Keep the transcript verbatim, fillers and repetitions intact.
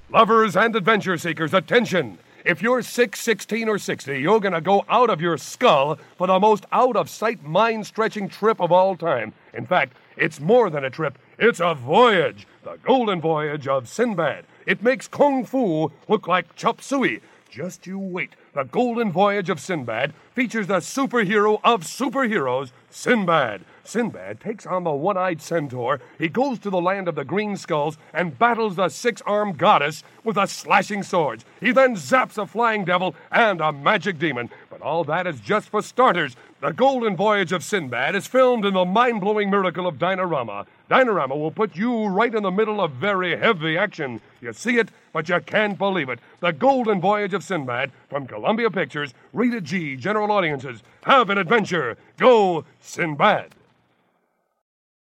Lovers and adventure seekers, attention! If you're six, sixteen, or sixty, you're going to go out of your skull for the most out-of-sight, mind-stretching trip of all time. In fact, it's more than a trip. It's a voyage. The Golden Voyage of Sinbad. It makes Kung Fu look like chop suey. Just you wait. The Golden Voyage of Sinbad features the superhero of superheroes, Sinbad. Sinbad takes on the one-eyed centaur. He goes to the land of the green skulls and battles the six-armed goddess with the slashing swords. He then zaps a flying devil and a magic demon. But all that is just for starters. The Golden Voyage of Sinbad is filmed in the mind-blowing miracle of Dynarama. Dynarama will put you right in the middle of very heavy action. You see it, but you can't believe it. The Golden Voyage of Sinbad from Columbia Pictures, rated G, general audiences. Have an adventure. Go Sinbad.